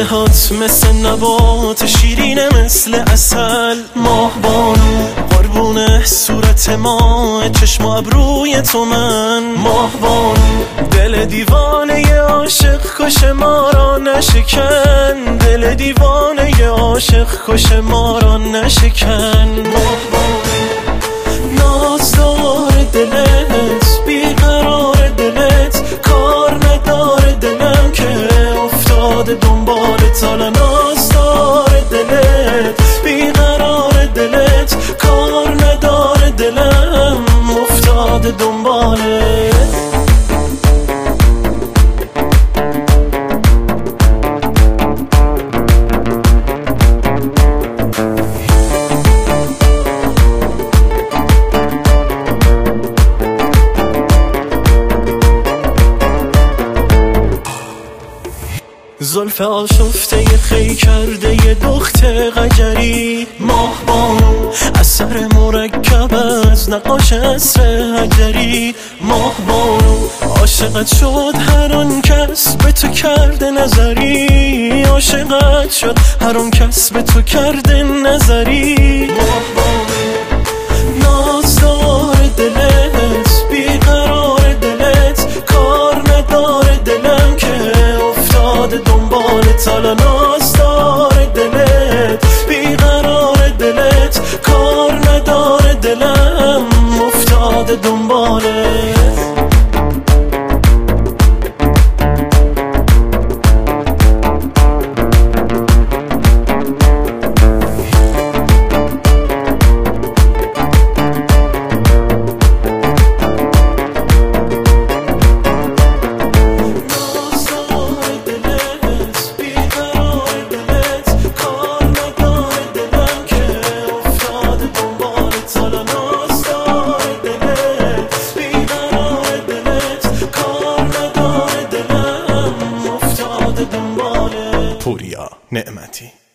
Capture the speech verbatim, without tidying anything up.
هات مثل نبات شیرینه مثل عسل ماهبانو قربونه صورت ما چشم و ابروی تو من ماهبانو دل دیوانه عاشق کش ما را نشکن دل دیوانه عاشق کش ما را نشکن ماهبانو نازدار دلت بیقرار دلت کار نداره دلم که افتاده دنبالت حالا نازدار دلت بیقرار دلت کار نداره دلم افتاده دنبالت زلف آشفته ی خی کرده ی دخت قجری ماهبانو اثر مرکب از نقاش عصر حجری ماهبانو عاشقت شد هر آن کس به تو کرده نظری عاشقت شد هر آن کس به تو کرده نظری ماهبانو نازدار دلت بیقرار دلت کار نداره دلم که افتاده دنبالت حالا نازدار دلت بیقرار دلت کار نداره دلم افتاده دنبالت پوریا نعمتی.